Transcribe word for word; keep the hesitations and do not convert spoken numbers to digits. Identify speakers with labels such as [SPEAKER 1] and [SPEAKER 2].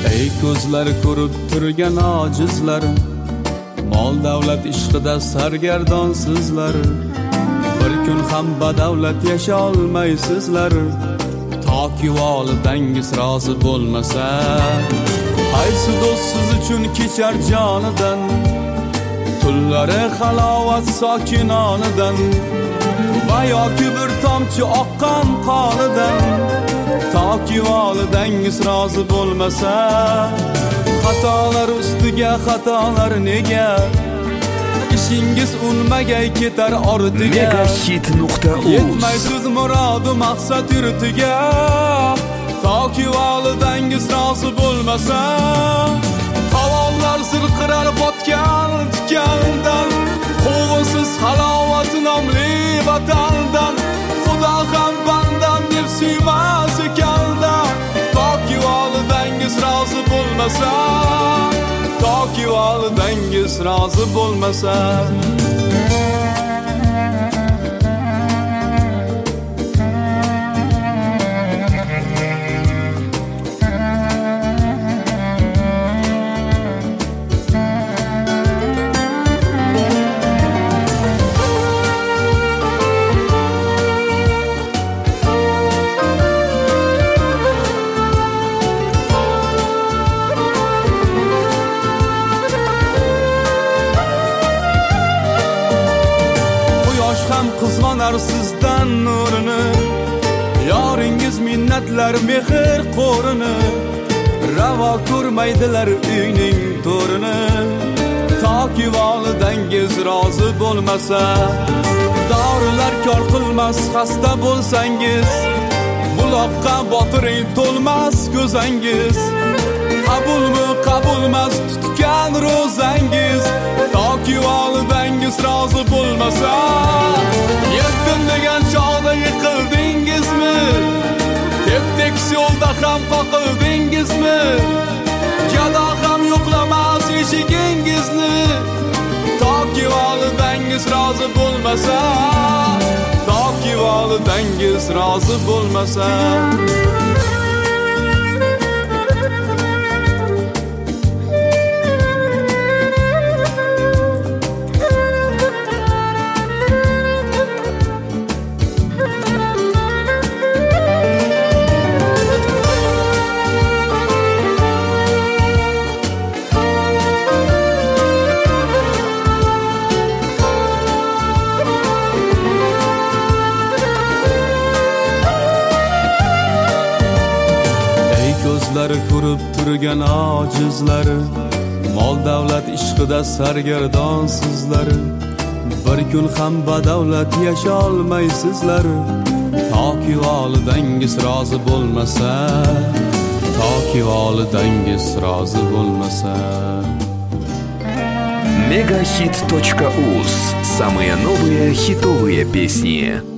[SPEAKER 1] Ey ko'zlar ko'rib turgan ojizlar, mol davlat ishqida sargardonsizlar. Bir kun ham badavlat yasha olmaysizlar, toki volidangiz rozi bo'lmasa. Qaysi do'st siz uchun kechar jonidan, tunlari halovat sokinonidan, va yoki bir tomchi oqqan qonidan, toki volidangiz rozi bo'lmasa. Xatolar ustiga xatolar nega? İşingiz unmagay ketar ortiga.
[SPEAKER 2] Megahit nuqta uz
[SPEAKER 1] Yetmaysiz murodi maqsad yurtiga, toki volidangiz rozi bo'lmasa. Qovonlar zirqirar botgan tikandan, quvsiz halovat nomli vatandan. Xudo ham bandam deb suymas ekanda, toki volidangiz rozi bo'lmasa. Toki volidangiz rozi bo'lmasa. Qizg'onar sizdan nurini, yoringiz minnatlar mehr qo'rini. Ravo ko'rmaydilar uyning to'rini, toki volidangiz rozi bo'lmasa. Dorilar kor qilmas xasta bo'lsangiz, buloqqa botiring to'lmas ko'zangiz. Qabulmi qabulmas tutgan ro'zangiz, toki volidangiz rozi bo'lmasa. Yetdim degan chog'da yiqildingizmi? Tep-tekis yo'lda ham qoqildingizmi? Jado ham yo'qlamas eshigingizni, toki volidangiz rozi bo'lmasa. Toki volidangiz rozi bo'lmasa. Ko'zlari ko'rib turgan ojizlar, mol davlat ishqida sargardonsizlar. Bir kun ham badavlat yasha olmaysizlar, toki volidangiz rozi bo'lmasa. Toki volidangiz rozi bo'lmasa.
[SPEAKER 2] Megahit точка уз. Самые новые хитовые песни.